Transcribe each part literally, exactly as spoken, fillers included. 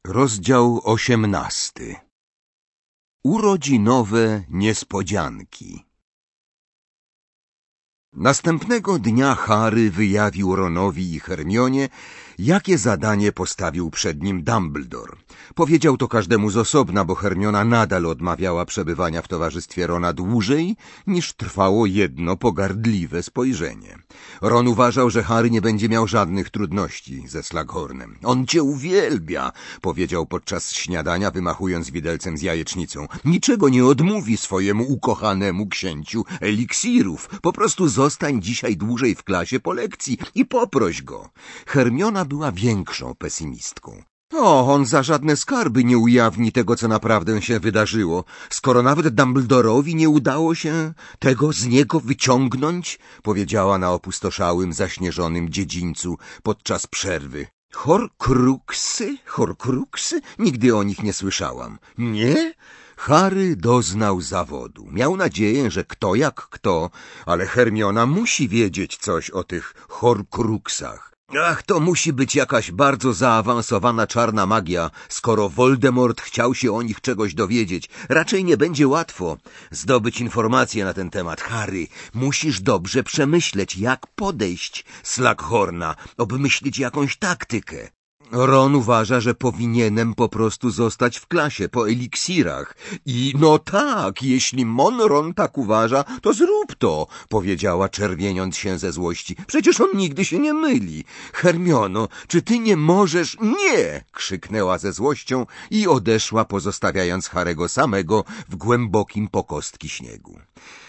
Rozdział osiemnasty. Urodzinowe niespodzianki. Następnego dnia Harry wyjawił Ronowi i Hermionie, jakie zadanie postawił przed nim Dumbledore. Powiedział to każdemu z osobna, bo Hermiona nadal odmawiała przebywania w towarzystwie Rona dłużej, niż trwało jedno pogardliwe spojrzenie. Ron uważał, że Harry nie będzie miał żadnych trudności ze Slughornem. On cię uwielbia, powiedział podczas śniadania, wymachując widelcem z jajecznicą. Niczego nie odmówi swojemu ukochanemu księciu eliksirów. Po prostu zostań dzisiaj dłużej w klasie po lekcji i poproś go. Hermiona była większą pesymistką. O, on za żadne skarby nie ujawni tego, co naprawdę się wydarzyło, skoro nawet Dumbledorowi nie udało się tego z niego wyciągnąć, powiedziała na opustoszałym, zaśnieżonym dziedzińcu podczas przerwy. Horcruxy? Horcruxy? Nigdy o nich nie słyszałam. Nie? Harry doznał zawodu. Miał nadzieję, że kto jak kto, ale Hermiona musi wiedzieć coś o tych Horcruxach. Ach, to musi być jakaś bardzo zaawansowana czarna magia, skoro Voldemort chciał się o nich czegoś dowiedzieć. Raczej nie będzie łatwo zdobyć informacje na ten temat. Harry, musisz dobrze przemyśleć, jak podejść Slughorna, obmyślić jakąś taktykę. Ron uważa, że powinienem po prostu zostać w klasie po eliksirach. I no tak, jeśli Monron tak uważa, to zrób to, powiedziała, czerwieniąc się ze złości. Przecież on nigdy się nie myli. Hermiono, czy ty nie możesz... Nie! Krzyknęła ze złością i odeszła, pozostawiając Harego samego w głębokim po kostki śniegu.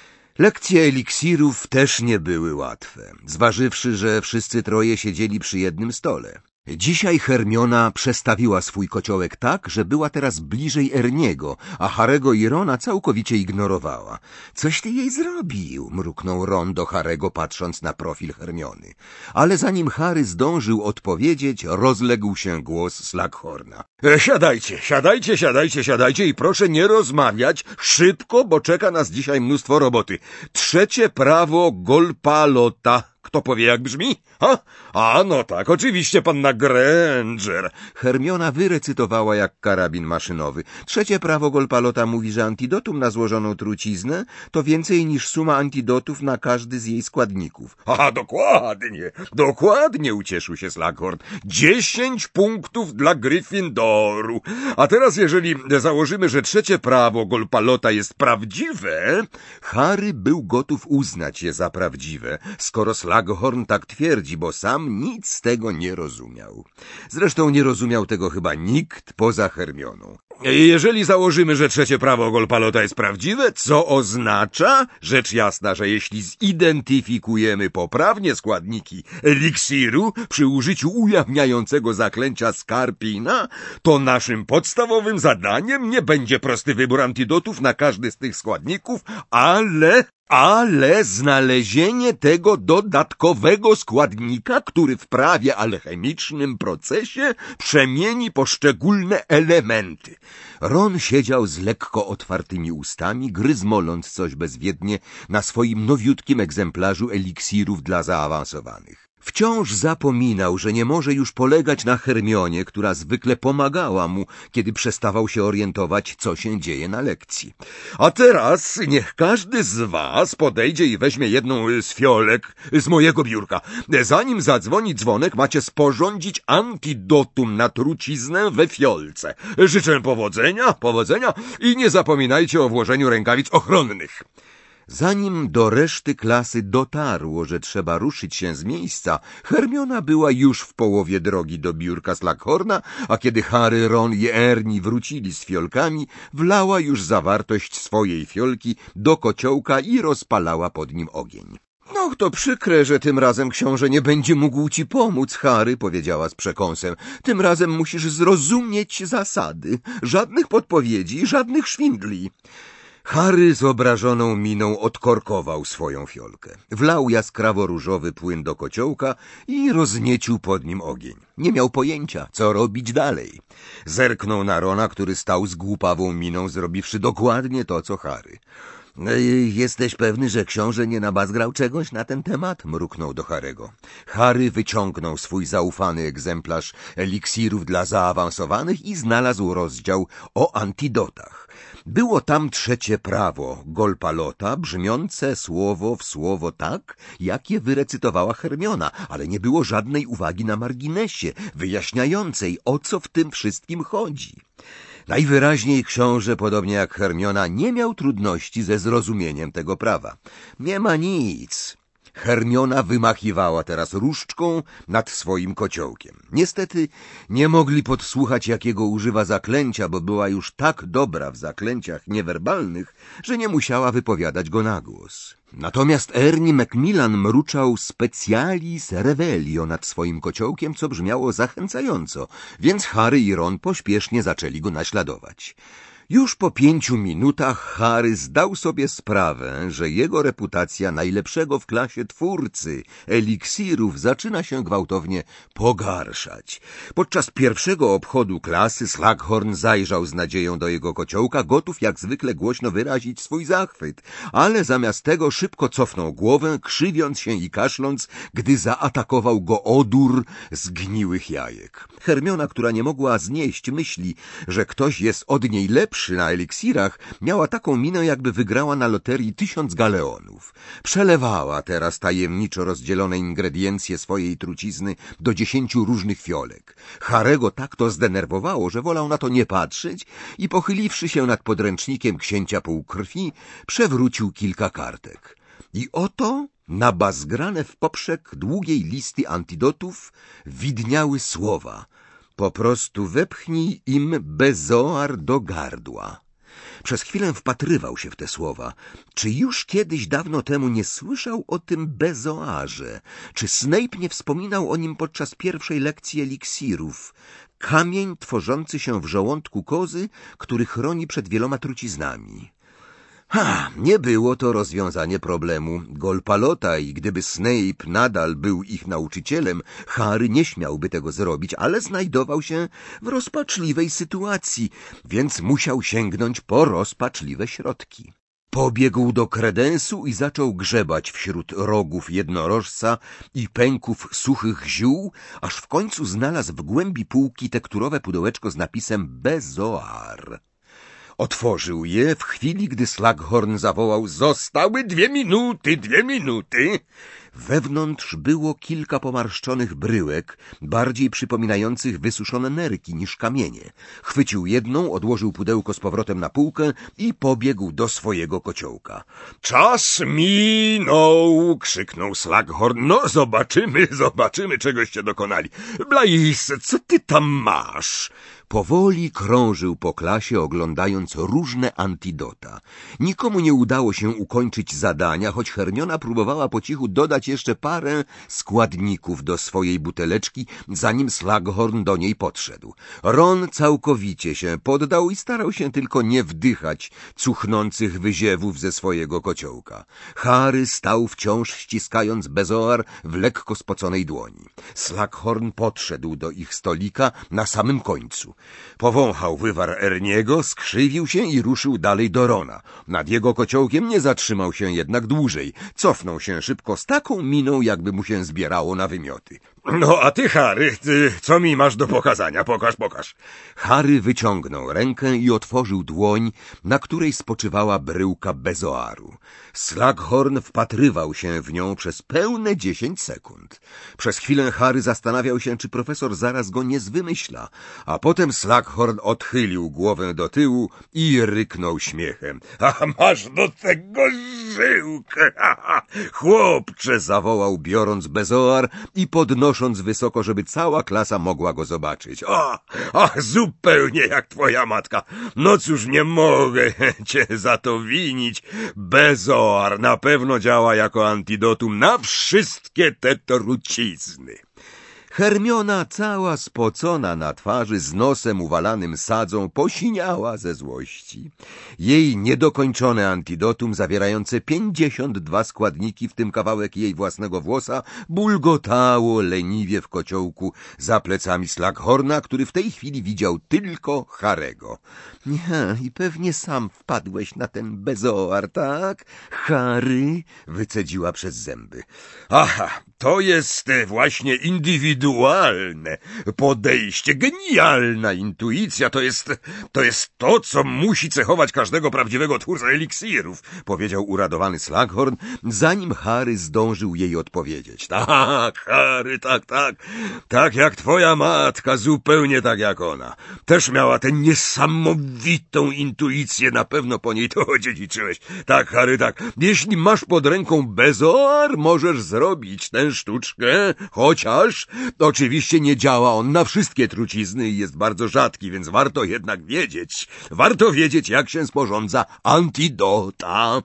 Lekcje eliksirów też nie były łatwe, zważywszy, że wszyscy troje siedzieli przy jednym stole. Dzisiaj Hermiona przestawiła swój kociołek tak, że była teraz bliżej Erniego, a Harego i Rona całkowicie ignorowała. Coś ty jej zrobił, mruknął Ron do Harego, patrząc na profil Hermiony. Ale zanim Harry zdążył odpowiedzieć, rozległ się głos Slughorna. E, siadajcie, siadajcie, siadajcie, siadajcie i proszę nie rozmawiać szybko, bo czeka nas dzisiaj mnóstwo roboty. Trzecie prawo Golpalota. Kto powie, jak brzmi? Ha? A, no tak, oczywiście, panna Granger. Hermiona wyrecytowała jak karabin maszynowy. Trzecie prawo Golpalota mówi, że antidotum na złożoną truciznę to więcej niż suma antidotów na każdy z jej składników. A, dokładnie, dokładnie, ucieszył się Slughorn. Dziesięć punktów dla Gryffindoru. A teraz, jeżeli założymy, że trzecie prawo Golpalota jest prawdziwe... Harry był gotów uznać je za prawdziwe, skoro Slughorn tak twierdzi, bo sam nic z tego nie rozumiał. Zresztą nie rozumiał tego chyba nikt poza Hermioną. Jeżeli założymy, że trzecie prawo Golpalota jest prawdziwe, co oznacza, rzecz jasna, że jeśli zidentyfikujemy poprawnie składniki eliksiru przy użyciu ujawniającego zaklęcia Skarpina, to naszym podstawowym zadaniem nie będzie prosty wybór antidotów na każdy z tych składników, ale... Ale znalezienie tego dodatkowego składnika, który w prawie alchemicznym procesie przemieni poszczególne elementy. Ron siedział z lekko otwartymi ustami, gryzmoląc coś bezwiednie na swoim nowiutkim egzemplarzu eliksirów dla zaawansowanych. Wciąż zapominał, że nie może już polegać na Hermionie, która zwykle pomagała mu, kiedy przestawał się orientować, co się dzieje na lekcji. A teraz niech każdy z was podejdzie i weźmie jedną z fiolek z mojego biurka. Zanim zadzwoni dzwonek, macie sporządzić antidotum na truciznę we fiolce. Życzę powodzenia, powodzenia i nie zapominajcie o włożeniu rękawic ochronnych. Zanim do reszty klasy dotarło, że trzeba ruszyć się z miejsca, Hermiona była już w połowie drogi do biurka Slughorna, a kiedy Harry, Ron i Ernie wrócili z fiolkami, wlała już zawartość swojej fiolki do kociołka i rozpalała pod nim ogień. No, to przykre, że tym razem książę nie będzie mógł ci pomóc, Harry, powiedziała z przekąsem. Tym razem musisz zrozumieć zasady. Żadnych podpowiedzi, żadnych szwindli. Harry z obrażoną miną odkorkował swoją fiolkę. Wlał jaskrawo-różowy płyn do kociołka i rozniecił pod nim ogień. Nie miał pojęcia, co robić dalej. Zerknął na Rona, który stał z głupawą miną, zrobiwszy dokładnie to, co Harry. Jesteś pewny, że książę nie nabazgrał czegoś na ten temat? Mruknął do Harego. Harry wyciągnął swój zaufany egzemplarz eliksirów dla zaawansowanych i znalazł rozdział o antidotach. Było tam trzecie prawo Golpalota, brzmiące słowo w słowo tak, jak je wyrecytowała Hermiona, ale nie było żadnej uwagi na marginesie, wyjaśniającej, o co w tym wszystkim chodzi. Najwyraźniej książę, podobnie jak Hermiona, nie miał trudności ze zrozumieniem tego prawa. Nie ma nic. Hermiona wymachiwała teraz różdżką nad swoim kociołkiem. Niestety nie mogli podsłuchać, jakiego używa zaklęcia, bo była już tak dobra w zaklęciach niewerbalnych, że nie musiała wypowiadać go na głos. Natomiast Ernie Macmillan mruczał specialis revelio nad swoim kociołkiem, co brzmiało zachęcająco, więc Harry i Ron pośpiesznie zaczęli go naśladować. Już po pięciu minutach Harry zdał sobie sprawę, że jego reputacja najlepszego w klasie twórcy eliksirów zaczyna się gwałtownie pogarszać. Podczas pierwszego obchodu klasy Slughorn zajrzał z nadzieją do jego kociołka, gotów jak zwykle głośno wyrazić swój zachwyt, ale zamiast tego szybko cofnął głowę, krzywiąc się i kaszląc, gdy zaatakował go odór zgniłych jajek. Hermiona, która nie mogła znieść myśli, że ktoś jest od niej lepszy na eliksirach, miała taką minę, jakby wygrała na loterii tysiąc galeonów. Przelewała teraz tajemniczo rozdzielone ingrediencje swojej trucizny do dziesięciu różnych fiolek. Harego tak to zdenerwowało, że wolał na to nie patrzeć i pochyliwszy się nad podręcznikiem księcia półkrwi, przewrócił kilka kartek. I oto nabazgrane w poprzek długiej listy antidotów widniały słowa: po prostu wepchnij im bezoar do gardła. Przez chwilę wpatrywał się w te słowa. Czy już kiedyś dawno temu nie słyszał o tym bezoarze? Czy Snape nie wspominał o nim podczas pierwszej lekcji eliksirów? Kamień tworzący się w żołądku kozy, który chroni przed wieloma truciznami. Ha, nie było to rozwiązanie problemu Golpalota i gdyby Snape nadal był ich nauczycielem, Harry nie śmiałby tego zrobić, ale znajdował się w rozpaczliwej sytuacji, więc musiał sięgnąć po rozpaczliwe środki. Pobiegł do kredensu i zaczął grzebać wśród rogów jednorożca i pęków suchych ziół, aż w końcu znalazł w głębi półki tekturowe pudełeczko z napisem Bezoar. Otworzył je w chwili, gdy Slughorn zawołał: zostały dwie minuty, dwie minuty! Wewnątrz było kilka pomarszczonych bryłek, bardziej przypominających wysuszone nerki niż kamienie. Chwycił jedną, odłożył pudełko z powrotem na półkę i pobiegł do swojego kociołka. Czas minął! Krzyknął Slughorn. No, zobaczymy, zobaczymy, czegoście dokonali. Blaise, co ty tam masz? Powoli krążył po klasie, oglądając różne antidota. Nikomu nie udało się ukończyć zadania, choć Hermiona próbowała po cichu dodać jeszcze parę składników do swojej buteleczki, zanim Slughorn do niej podszedł. Ron całkowicie się poddał i starał się tylko nie wdychać cuchnących wyziewów ze swojego kociołka. Harry stał wciąż ściskając bezoar w lekko spoconej dłoni. Slughorn podszedł do ich stolika na samym końcu. Powąchał wywar Erniego, skrzywił się i ruszył dalej do Rona. Nad jego kociołkiem nie zatrzymał się jednak dłużej. Cofnął się szybko z taką miną, jakby mu się zbierało na wymioty. No a ty, Harry, ty, co mi masz do pokazania? Pokaż, pokaż. Harry wyciągnął rękę i otworzył dłoń, na której spoczywała bryłka bezoaru. Slughorn wpatrywał się w nią przez pełne dziesięć sekund. Przez chwilę Harry zastanawiał się, czy profesor zaraz go nie zwymyśla, a potem Slughorn odchylił głowę do tyłu i ryknął śmiechem. A masz do tego żyłkę! Chłopcze! Zawołał, biorąc bezoar i podnosząc wysoko, żeby cała klasa mogła go zobaczyć. O, ach, zupełnie jak twoja matka. No cóż, nie mogę cię za to winić. Bezoar na pewno działa jako antidotum na wszystkie te trucizny. Hermiona, cała spocona na twarzy, z nosem uwalanym sadzą, posiniała ze złości. Jej niedokończone antidotum, zawierające pięćdziesiąt dwa składniki, w tym kawałek jej własnego włosa, bulgotało leniwie w kociołku za plecami Slughorna, który w tej chwili widział tylko Harry'ego. Nie, i pewnie sam wpadłeś na ten bezoar, tak? Harry? Wycedziła przez zęby. Aha, to jest właśnie indywidualne podejście, genialna intuicja, to jest, to jest to, co musi cechować każdego prawdziwego twórcę eliksirów, powiedział uradowany Slughorn, zanim Harry zdążył jej odpowiedzieć. Tak, Harry, tak, tak, tak jak twoja matka, zupełnie tak jak ona. Też miała tę niesamowitą intuicję, na pewno po niej to odziedziczyłeś. Tak, Harry, tak, jeśli masz pod ręką bezoar, możesz zrobić tę sztuczkę, chociaż oczywiście nie działa on na wszystkie trucizny i jest bardzo rzadki, więc warto jednak wiedzieć, warto wiedzieć, jak się sporządza antidota.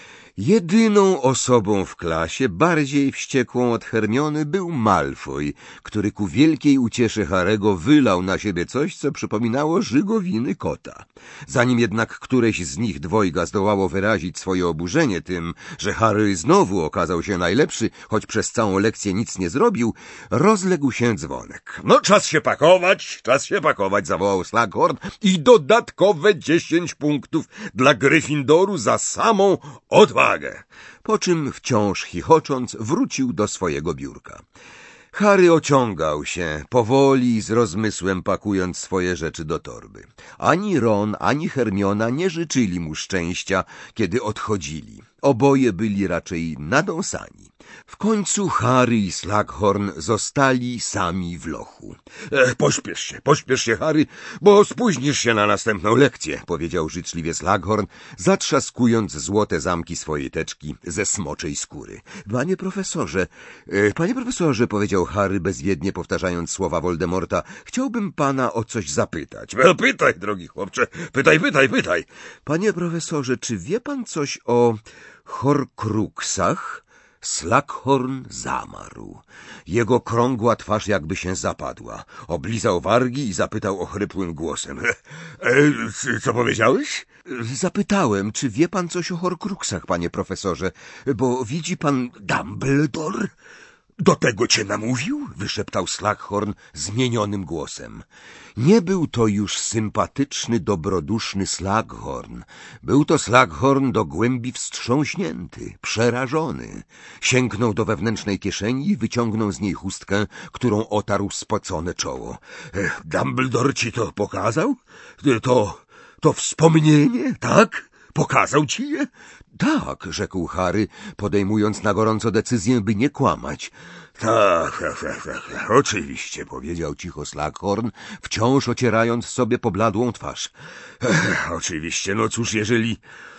Jedyną osobą w klasie bardziej wściekłą od Hermiony był Malfoy, który ku wielkiej uciesze Harry'ego wylał na siebie coś, co przypominało żygowiny kota. Zanim jednak któreś z nich dwojga zdołało wyrazić swoje oburzenie tym, że Harry znowu okazał się najlepszy, choć przez całą lekcję nic nie zrobił, rozległ się dzwonek. No czas się pakować, czas się pakować, zawołał Slughorn, i dodatkowe dziesięć punktów dla Gryffindoru za samą odwagę. Po czym wciąż chichocząc wrócił do swojego biurka. Harry ociągał się, powoli, z rozmysłem pakując swoje rzeczy do torby. Ani Ron, ani Hermiona nie życzyli mu szczęścia, kiedy odchodzili. Oboje byli raczej nadąsani. W końcu Harry i Slughorn zostali sami w lochu. E, pośpiesz się, pośpiesz się, Harry, bo spóźnisz się na następną lekcję, powiedział życzliwie Slughorn, zatrzaskując złote zamki swojej teczki ze smoczej skóry. Panie profesorze, e, panie profesorze, powiedział Harry, bezwiednie powtarzając słowa Voldemorta, chciałbym pana o coś zapytać. E, pytaj, drogi chłopcze, pytaj, pytaj, pytaj. Panie profesorze, czy wie pan coś o Horcruxach? Slughorn zamarł. Jego krągła twarz jakby się zapadła. Oblizał wargi i zapytał ochrypłym głosem. E, co powiedziałeś? Zapytałem, czy wie pan coś o Horcruxach, panie profesorze, bo widzi pan Dumbledore? Do tego cię namówił? Wyszeptał Slughorn zmienionym głosem. Nie był to już sympatyczny, dobroduszny Slughorn. Był to Slughorn do głębi wstrząśnięty, przerażony. Sięgnął do wewnętrznej kieszeni i wyciągnął z niej chustkę, którą otarł spocone czoło. Dumbledore ci to pokazał? To, to wspomnienie, tak? Pokazał ci je? Tak, rzekł Harry, podejmując na gorąco decyzję, by nie kłamać. Tak, tak, tak, tak, oczywiście, powiedział cicho Slughorn, wciąż ocierając sobie pobladłą twarz. Ech, oczywiście, no cóż, jeżeli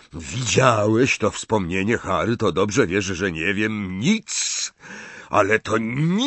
widziałeś to wspomnienie, Harry, to dobrze wiesz, że nie wiem nic, ale to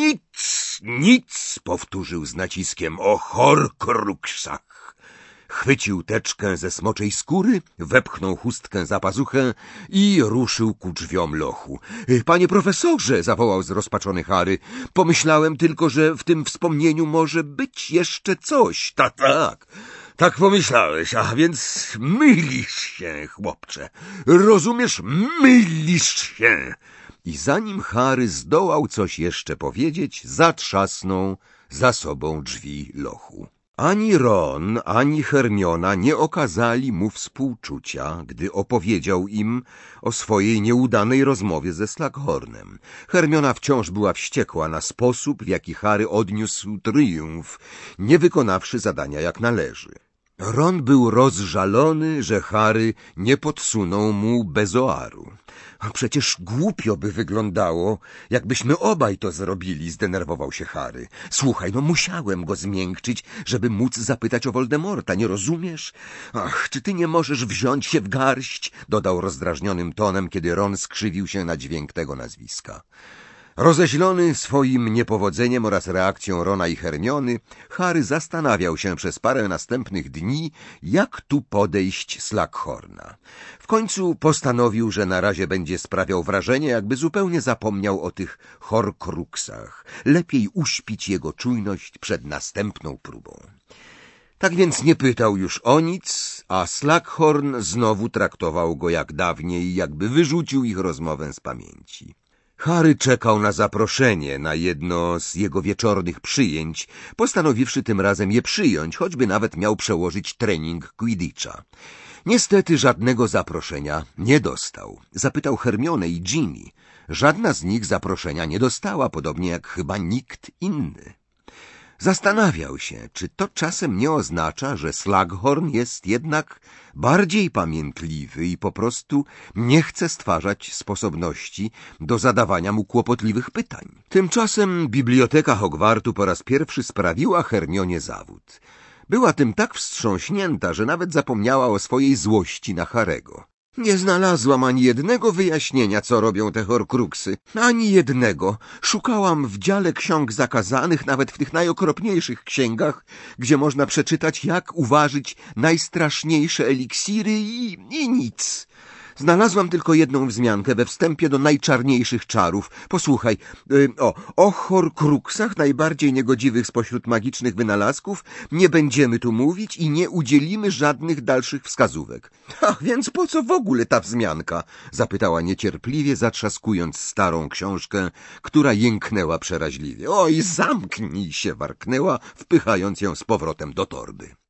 nic, nic, powtórzył z naciskiem, o Horcruxach. Chwycił teczkę ze smoczej skóry, wepchnął chustkę za pazuchę i ruszył ku drzwiom lochu. Panie profesorze, zawołał zrozpaczony Harry, pomyślałem tylko, że w tym wspomnieniu może być jeszcze coś. Tak, tak, tak pomyślałeś, a więc mylisz się, chłopcze. Rozumiesz, mylisz się. I zanim Harry zdołał coś jeszcze powiedzieć, zatrzasnął za sobą drzwi lochu. Ani Ron, ani Hermiona nie okazali mu współczucia, gdy opowiedział im o swojej nieudanej rozmowie ze Slughornem. Hermiona wciąż była wściekła na sposób, w jaki Harry odniósł triumf, nie wykonawszy zadania jak należy. Ron był rozżalony, że Harry nie podsunął mu bezoaru. Przecież głupio by wyglądało, jakbyśmy obaj to zrobili, zdenerwował się Harry. Słuchaj, no musiałem go zmiękczyć, żeby móc zapytać o Voldemorta, nie rozumiesz? Ach, czy ty nie możesz wziąć się w garść? Dodał rozdrażnionym tonem, kiedy Ron skrzywił się na dźwięk tego nazwiska. Rozeźlony swoim niepowodzeniem oraz reakcją Rona i Hermiony, Harry zastanawiał się przez parę następnych dni, jak tu podejść Slughorna. W końcu postanowił, że na razie będzie sprawiał wrażenie, jakby zupełnie zapomniał o tych horcruxach. Lepiej uśpić jego czujność przed następną próbą. Tak więc nie pytał już o nic, a Slughorn znowu traktował go jak dawniej, jakby wyrzucił ich rozmowę z pamięci. Harry czekał na zaproszenie na jedno z jego wieczornych przyjęć, postanowiwszy tym razem je przyjąć, choćby nawet miał przełożyć trening Quidditcha. Niestety żadnego zaproszenia nie dostał. Zapytał Hermionę i Ginny. Żadna z nich zaproszenia nie dostała, podobnie jak chyba nikt inny. Zastanawiał się, czy to czasem nie oznacza, że Slughorn jest jednak bardziej pamiętliwy i po prostu nie chce stwarzać sposobności do zadawania mu kłopotliwych pytań. Tymczasem biblioteka Hogwartu po raz pierwszy sprawiła Hermionie zawód. Była tym tak wstrząśnięta, że nawet zapomniała o swojej złości na Harego. Nie znalazłam ani jednego wyjaśnienia, co robią te horcruxy. Ani jednego. Szukałam w dziale ksiąg zakazanych, nawet w tych najokropniejszych księgach, gdzie można przeczytać, jak uważać najstraszniejsze eliksiry i, i nic. Znalazłam tylko jedną wzmiankę we wstępie do najczarniejszych czarów. Posłuchaj, yy, o, o horcruxach, najbardziej niegodziwych spośród magicznych wynalazków, nie będziemy tu mówić i nie udzielimy żadnych dalszych wskazówek. A więc po co w ogóle ta wzmianka? Zapytała niecierpliwie, zatrzaskując starą książkę, która jęknęła przeraźliwie. Oj, zamknij się, warknęła, wpychając ją z powrotem do torby.